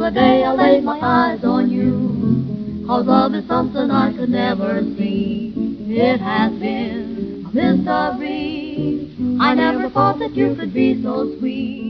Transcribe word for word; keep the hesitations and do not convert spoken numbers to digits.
the day I laid my eyes on you. 'Cause love is something I could never see. It has been a mystery. I never thought that you could be so sweet.